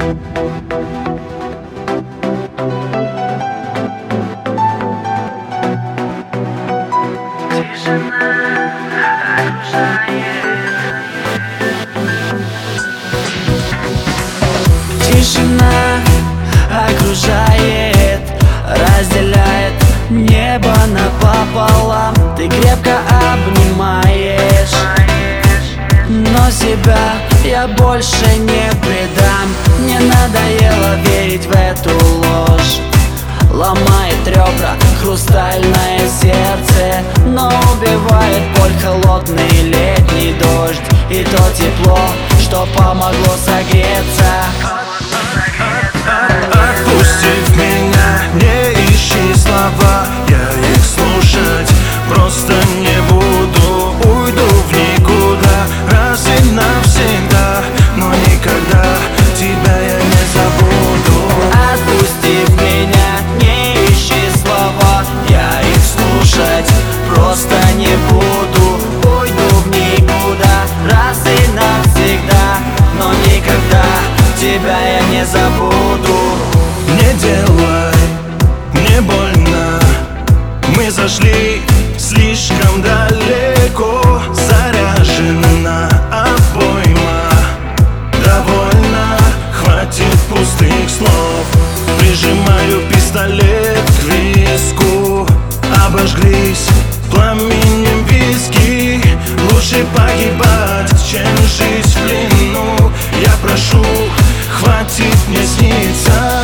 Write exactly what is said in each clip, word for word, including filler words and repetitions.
Тишина окружает, разделяет небо напополам. Ты крепко обнимаешь, но себя я больше не предам. Мне надоело верить в эту ложь. Ломает ребра хрустальное сердце, но убивает боль холодный летний дождь. И то тепло, что помогло согреться. Отпусти меня, не ищи слова, я их слушать просто не буду. Уйду в никуда, раз и навсегда, но никогда тебя я не забуду. Отпусти меня, не ищи слова, я их слушать просто не буду. Уйду в никуда, раз и навсегда, но никогда тебя я не забуду. Не делай мне больно, мы зашли слишком далеко. Заряжена обойма, довольно, хватит пустых слов. Прижимаю пистолет к виску, обожглись пламенем виски. Лучше погибать, чем жить в плену. Я прошу, хватит мне сниться.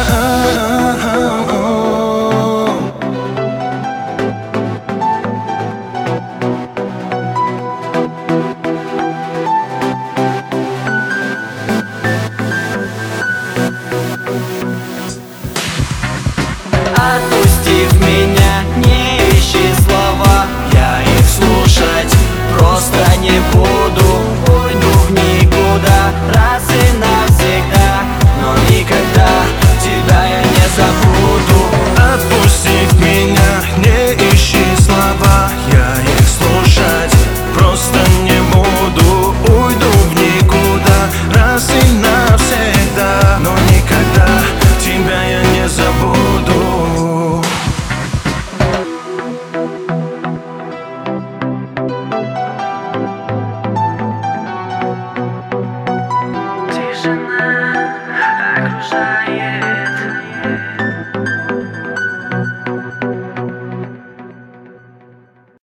Отпусти меня, не ищи слова, я их слушать просто не буду.